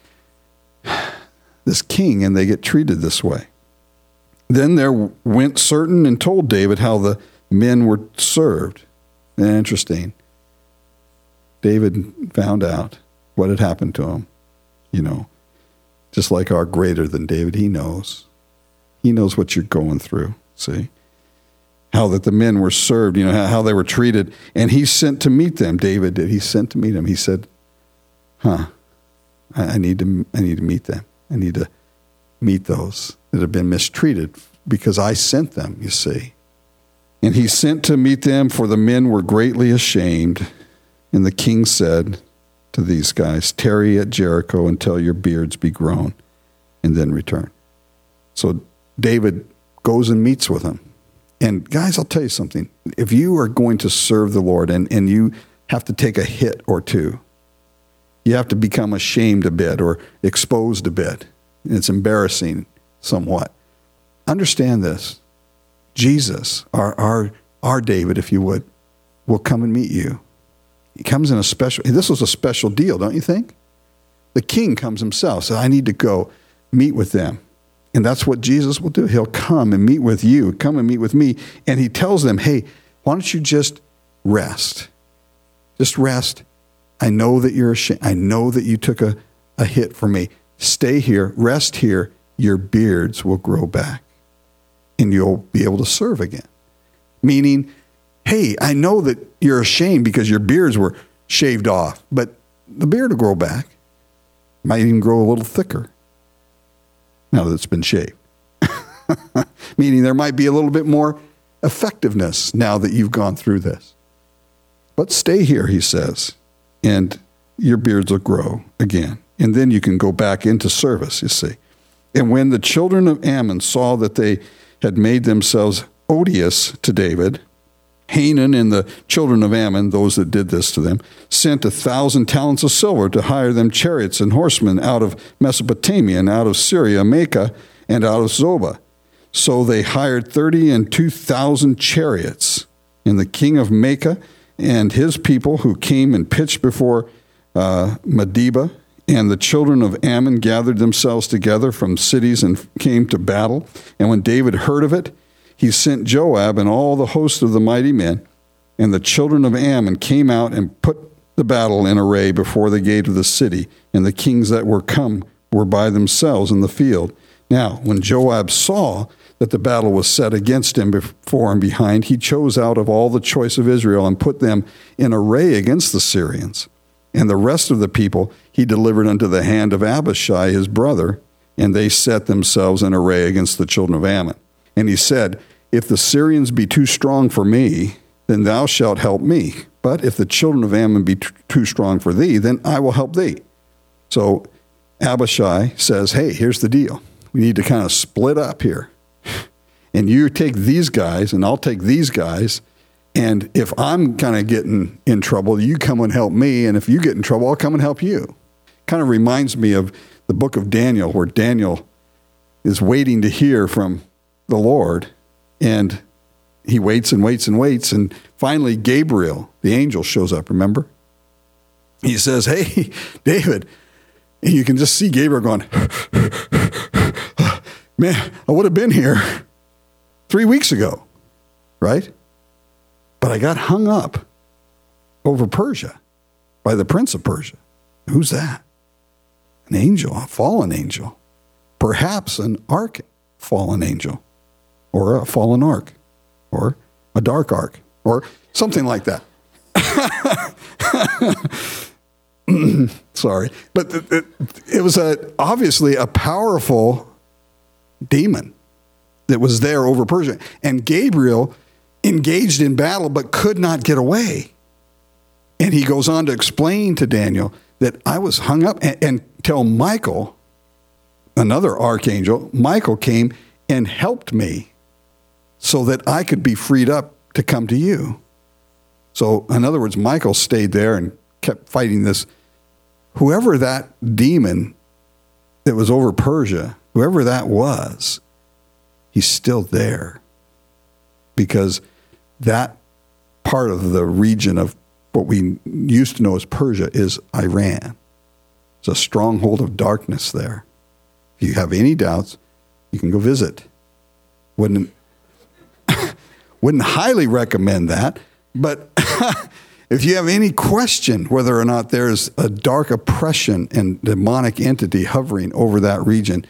this king and they get treated this way. Then there went certain and told David how the men were served. And interesting. David found out what had happened to him. You know, just like our greater than David, he knows. He knows what you're going through, see? How that the men were served, you know, how, how they were treated. And he sent to meet them. David did. He sent to meet them. He said, huh, I, I need to I need to meet them. I need to meet those that have been mistreated because I sent them, you see. And he sent to meet them, for the men were greatly ashamed. And the king said to these guys, tarry at Jericho until your beards be grown, and then return. So David goes and meets with them. And guys, I'll tell you something. If you are going to serve the Lord and, and you have to take a hit or two, you have to become ashamed a bit or exposed a bit. It's embarrassing somewhat. Understand this. Jesus, our, our, our David, if you would, will come and meet you. He comes in a special, this was a special deal, don't you think? The king comes himself, says, I need to go meet with them. And that's what Jesus will do. He'll come and meet with you, come and meet with me. And he tells them, hey, why don't you just rest? Just rest. I know that you're ashamed. I know that you took a, a hit for me. Stay here, rest here. Your beards will grow back and you'll be able to serve again. Meaning, hey, I know that you're ashamed because your beards were shaved off, but the beard will grow back. Might even grow a little thicker now that it's been shaved. Meaning there might be a little bit more effectiveness now that you've gone through this. But stay here, he says, and your beards will grow again. And then you can go back into service, you see. And when the children of Ammon saw that they had made themselves odious to David, Hanan and the children of Ammon, those that did this to them, sent a thousand talents of silver to hire them chariots and horsemen out of Mesopotamia and out of Syria, Maacah, and out of Zobah. So they hired thirty and two thousand chariots. And the king of Maacah and his people who came and pitched before uh, Medeba, and the children of Ammon gathered themselves together from cities and came to battle. And when David heard of it, he sent Joab and all the host of the mighty men, and the children of Ammon came out and put the battle in array before the gate of the city, and the kings that were come were by themselves in the field. Now, when Joab saw that the battle was set against him before and behind, he chose out of all the choice of Israel and put them in array against the Syrians. And the rest of the people he delivered unto the hand of Abishai his brother, and they set themselves in array against the children of Ammon. And he said, if the Syrians be too strong for me, then thou shalt help me. But if the children of Ammon be t- too strong for thee, then I will help thee. So Abishai says, hey, here's the deal. We need to kind of split up here. And you take these guys, and I'll take these guys. And if I'm kind of getting in trouble, you come and help me. And if you get in trouble, I'll come and help you. Kind of reminds me of the book of Daniel, where Daniel is waiting to hear from the Lord. And he waits and waits and waits. And finally, Gabriel, the angel, shows up, remember? He says, hey, David. And you can just see Gabriel going, man, I would have been here three weeks ago, right? But I got hung up over Persia by the prince of Persia. Who's that? An angel, a fallen angel. Perhaps an ark fallen angel, or a fallen ark, or a dark ark, or something like that. Sorry. But it, it was a, obviously a powerful demon. that was there over Persia. And Gabriel engaged in battle but could not get away. And he goes on to explain to Daniel that I was hung up and, and till Michael, another archangel, Michael came and helped me so that I could be freed up to come to you. So in other words, Michael stayed there and kept fighting this. Whoever that demon that was over Persia, whoever that was, he's still there. Because that part of the region of what we used to know as Persia is Iran. It's a stronghold of darkness there. If you have any doubts, you can go visit. Wouldn't, wouldn't highly recommend that, but if you have any question whether or not there's a dark oppression and demonic entity hovering over that region,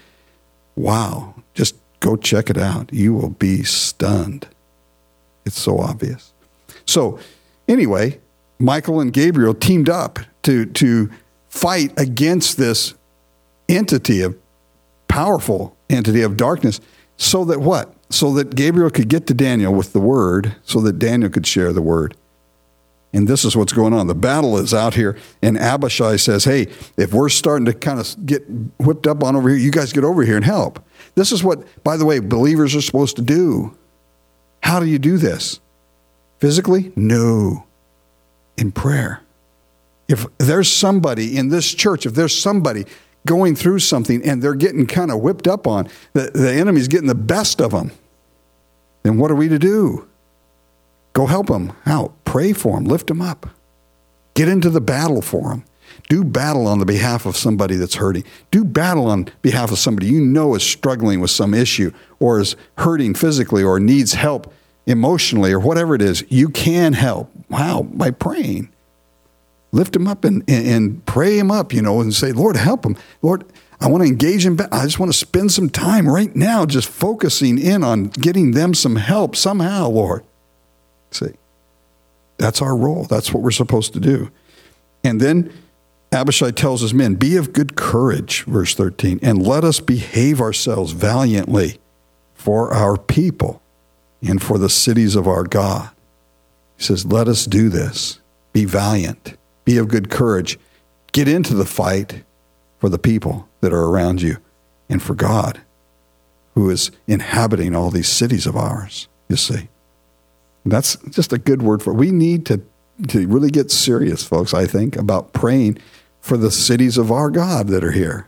wow, just go check it out. You will be stunned. It's so obvious. So anyway, Michael and Gabriel teamed up to, to fight against this entity, of powerful entity of darkness, so that what? So that Gabriel could get to Daniel with the word, so that Daniel could share the word. And this is what's going on. The battle is out here, and Abishai says, hey, if we're starting to kind of get whipped up on over here, you guys get over here and help. This is what, by the way, believers are supposed to do. How do you do this? Physically? No. In prayer. If there's somebody in this church, if there's somebody going through something and they're getting kind of whipped up on, the, the enemy's getting the best of them, then what are we to do? Go help them out. Pray for them. Lift them up. Get into the battle for them. Do battle on the behalf of somebody that's hurting. Do battle on behalf of somebody you know is struggling with some issue or is hurting physically or needs help emotionally or whatever it is. You can help. How? By praying. Lift them up and, and, and pray them up, you know, and say, Lord, help them. Lord, I want to engage in battle. I just want to spend some time right now just focusing in on getting them some help somehow, Lord. See, that's our role. That's what we're supposed to do. And then Abishai tells his men, be of good courage, verse thirteen, and let us behave ourselves valiantly for our people and for the cities of our God. He says, let us do this. Be valiant. Be of good courage. Get into the fight for the people that are around you and for God, who is inhabiting all these cities of ours, you see. That's just a good word for it. We need to, to really get serious, folks, I think, about praying for the cities of our God that are here.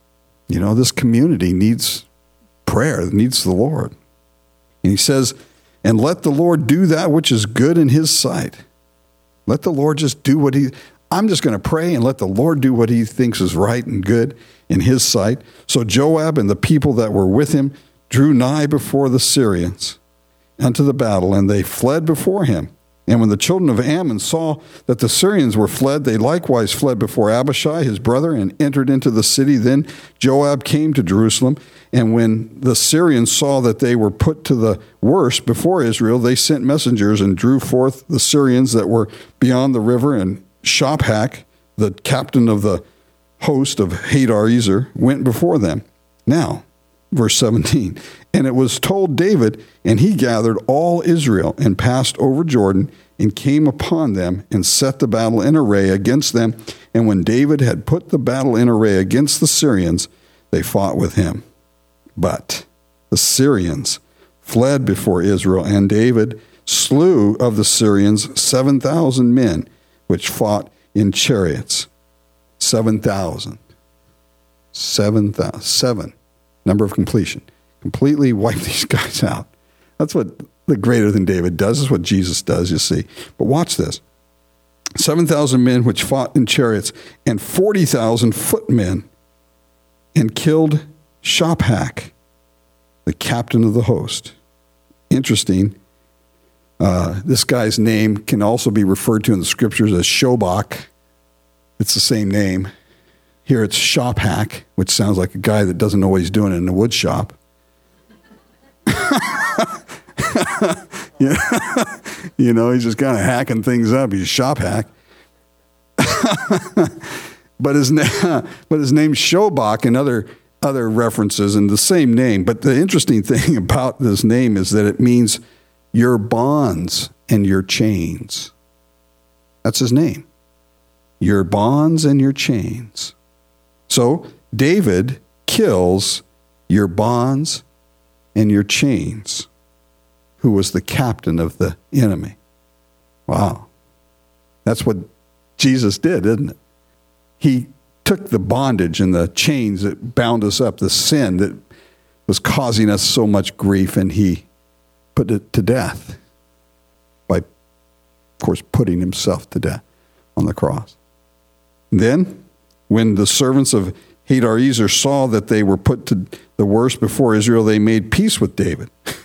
You know, this community needs prayer, needs the Lord. And he says, and let the Lord do that which is good in his sight. Let the Lord just do what he, I'm just going to pray and let the Lord do what he thinks is right and good in his sight. So Joab and the people that were with him drew nigh before the Syrians unto the battle, and they fled before him. And when the children of Ammon saw that the Syrians were fled, they likewise fled before Abishai, his brother, and entered into the city. Then Joab came to Jerusalem, and when the Syrians saw that they were put to the worse before Israel, they sent messengers and drew forth the Syrians that were beyond the river, and Shophak, the captain of the host of Hadar-ezer, went before them. Now, verse seventeen, and it was told David, and he gathered all Israel and passed over Jordan and came upon them and set the battle in array against them. And when David had put the battle in array against the Syrians, they fought with him. But the Syrians fled before Israel, and David slew of the Syrians seven thousand men, which fought in chariots. Seven thousand. Seven thousand. Seven. Number of completion. Completely wipe these guys out. That's what the greater than David does. This is what Jesus does, you see. But watch this. seven thousand men which fought in chariots, and forty thousand footmen, and killed Shophak, the captain of the host. Interesting. Uh, this guy's name can also be referred to in the scriptures as Shobach. It's the same name. Here it's Shophak, which sounds like a guy that doesn't know what he's doing in the wood shop. Yeah. You know, he's just kind of hacking things up. He's Shophak. but his name, but his name's Shobach. Another other references in the same name. But the interesting thing about this name is that it means your bonds and your chains. That's his name. Your bonds and your chains. So David kills your bonds and your chains, who was the captain of the enemy. Wow. That's what Jesus did, isn't it? He took the bondage and the chains that bound us up, the sin that was causing us so much grief, and he put it to death by, of course, putting himself to death on the cross. Then, when the servants of Hadarezer saw that they were put to the worst before Israel, they made peace with David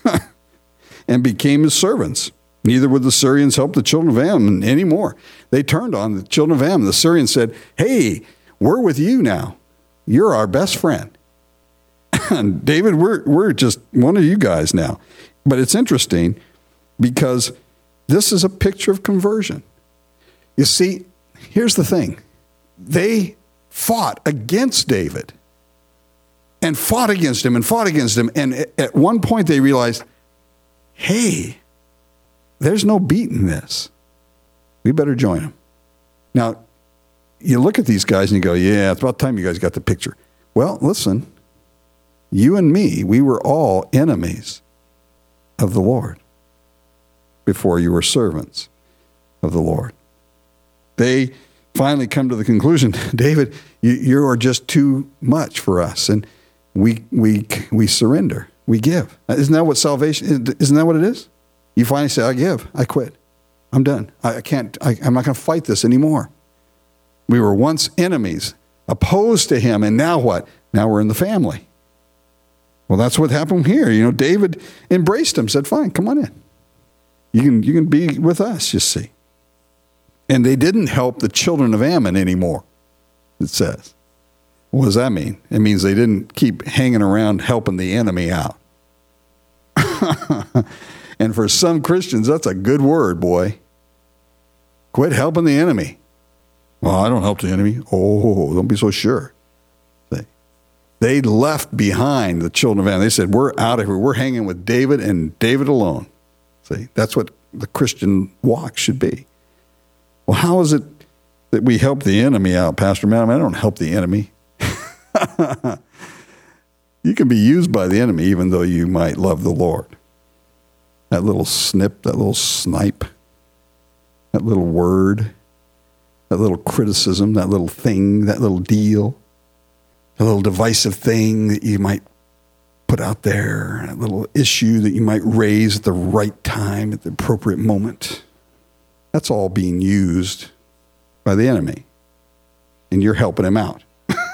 and became his servants. Neither would the Syrians help the children of Ammon anymore. They turned on the children of Ammon. The Syrians said, hey, we're with you now. You're our best friend. And David, we're, we're just one of you guys now. But it's interesting because this is a picture of conversion. You see, here's the thing. They fought against David and fought against him and fought against him. And at one point they realized, hey, there's no beating this. We better join him. Now, you look at these guys and you go, yeah, it's about time you guys got the picture. Well, listen, you and me, we were all enemies of the Lord before you were servants of the Lord. They finally come to the conclusion, David, you, you are just too much for us, and we we we surrender, we give. Isn't that what salvation? Isn't that what it is? You finally say, I give, I quit, I'm done. I, I can't. I, I'm not going to fight this anymore. We were once enemies, opposed to him, and now what? Now we're in the family. Well, that's what happened here. You know, David embraced him, said, fine, come on in. You can you can be with us, you see. And they didn't help the children of Ammon anymore, it says. What does that mean? It means they didn't keep hanging around helping the enemy out. And for some Christians, that's a good word, boy. Quit helping the enemy. Well, I don't help the enemy. Oh, don't be so sure. They, they left behind the children of Ammon. They said, we're out of here. We're hanging with David and David alone. See, that's what the Christian walk should be. Well, how is it that we help the enemy out, Pastor Matt? I mean, I don't help the enemy. You can be used by the enemy even though you might love the Lord. That little snip, that little snipe, that little word, that little criticism, that little thing, that little deal, that little divisive thing that you might put out there, that little issue that you might raise at the right time, at the appropriate moment. That's all being used by the enemy, and you're helping him out.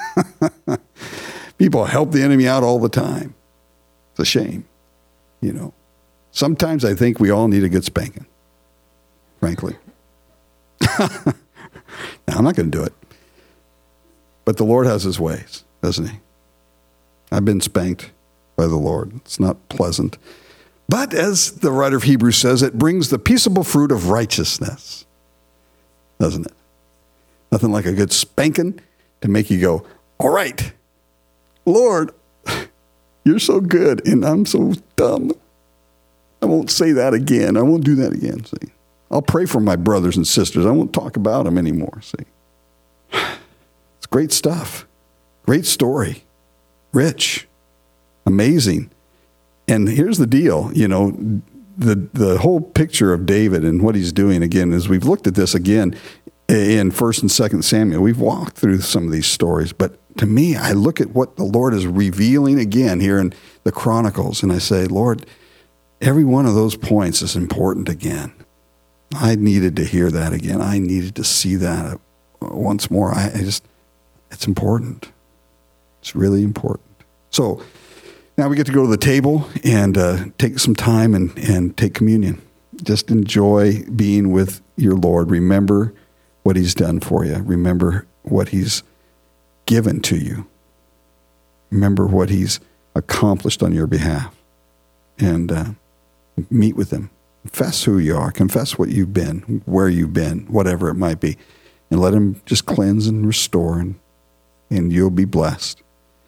People help the enemy out all the time. It's a shame, you know. Sometimes I think we all need a good spanking, frankly. Now, I'm not going to do it, but the Lord has his ways, doesn't he? I've been spanked by the Lord. It's not pleasant. But as the writer of Hebrews says, it brings the peaceable fruit of righteousness, doesn't it? Nothing like a good spanking to make you go, all right, Lord, you're so good, and I'm so dumb. I won't say that again. I won't do that again, see. I'll pray for my brothers and sisters. I won't talk about them anymore, see. It's great stuff. Great story. Rich. Amazing. And here's the deal, you know, the the whole picture of David and what he's doing, again, as we've looked at this again in First and Second Samuel, we've walked through some of these stories, but to me, I look at what the Lord is revealing again here in the Chronicles, and I say, Lord, every one of those points is important again. I needed to hear that again. I needed to see that once more. I, I just, it's important. It's really important. So now we get to go to the table and uh, take some time and, and take communion. Just enjoy being with your Lord. Remember what he's done for you. Remember what he's given to you. Remember what he's accomplished on your behalf. And uh, meet with him. Confess who you are. Confess what you've been, where you've been, whatever it might be. And let him just cleanse and restore, and, and you'll be blessed.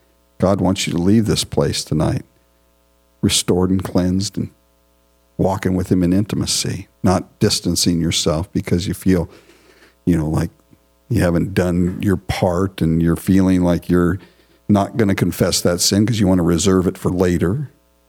God wants you to leave this place tonight restored and cleansed and walking with him in intimacy, not distancing yourself because you feel, you know, like you haven't done your part and you're feeling like you're not going to confess that sin because you want to reserve it for later.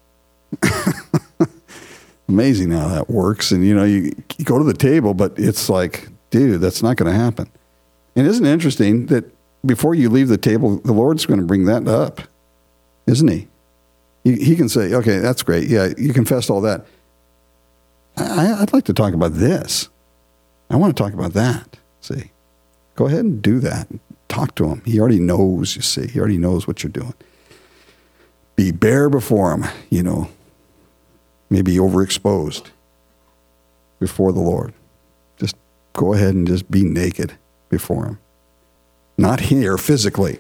Amazing how that works. And, you know, you, you go to the table, but it's like, dude, that's not going to happen. And isn't it interesting that before you leave the table, the Lord's going to bring that up, isn't he? He, he can say, okay, that's great. Yeah, you confessed all that. I, I'd like to talk about this. I want to talk about that. See, go ahead and do that. Talk to him. He already knows, you see. He already knows what you're doing. Be bare before him, you know. Maybe overexposed before the Lord. Just go ahead and just be naked before him. Not here physically.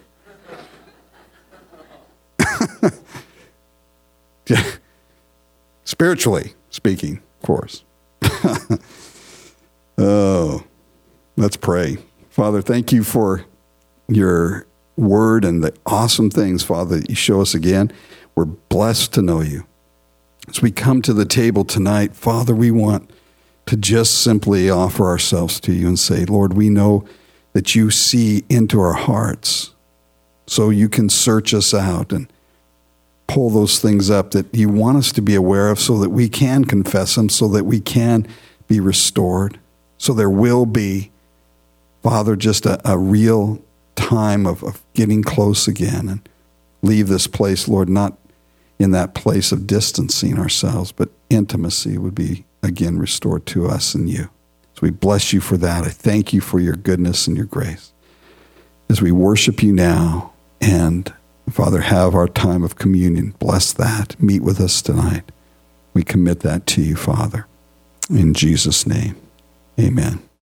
Spiritually speaking, of course. Oh, let's pray. Father, thank you for your word and the awesome things, Father, that you show us again. We're blessed to know you. As we come to the table tonight, Father, we want to just simply offer ourselves to you and say, Lord, we know that you see into our hearts, so you can search us out and pull those things up that you want us to be aware of so that we can confess them, so that we can be restored, so there will be, Father, just a, a real time of, of getting close again and leave this place, Lord, not in that place of distancing ourselves, but intimacy would be again restored to us and you. So we bless you for that. I thank you for your goodness and your grace. As we worship you now and, Father, have our time of communion, bless that. Meet with us tonight. We commit that to you, Father. In Jesus' name, amen.